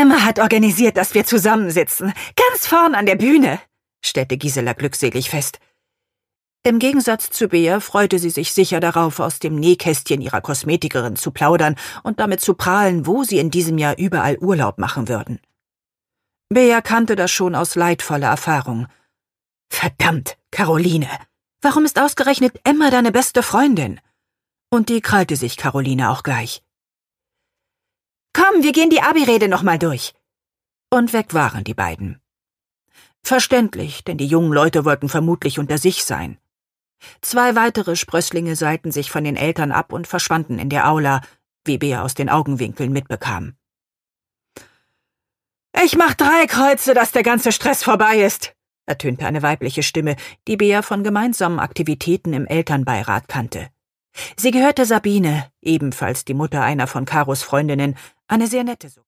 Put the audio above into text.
Emma hat organisiert, dass wir zusammensitzen. Ganz vorn an der Bühne, stellte Gisela glückselig fest. Im Gegensatz zu Bea freute sie sich sicher darauf, aus dem Nähkästchen ihrer Kosmetikerin zu plaudern und damit zu prahlen, wo sie in diesem Jahr überall Urlaub machen würden. Bea kannte das schon aus leidvoller Erfahrung. »Verdammt, Caroline, warum ist ausgerechnet Emma deine beste Freundin?« Und die krallte sich Caroline auch gleich. »Komm, wir gehen die Abi-Rede noch mal durch.« Und weg waren die beiden. Verständlich, denn die jungen Leute wollten vermutlich unter sich sein. 2 weitere Sprösslinge seilten sich von den Eltern ab und verschwanden in der Aula, wie Bea aus den Augenwinkeln mitbekam. »Ich mach 3 Kreuze, dass der ganze Stress vorbei ist«, ertönte eine weibliche Stimme, die Bea von gemeinsamen Aktivitäten im Elternbeirat kannte. Sie gehörte Sabine, ebenfalls die Mutter einer von Karos Freundinnen, eine sehr nette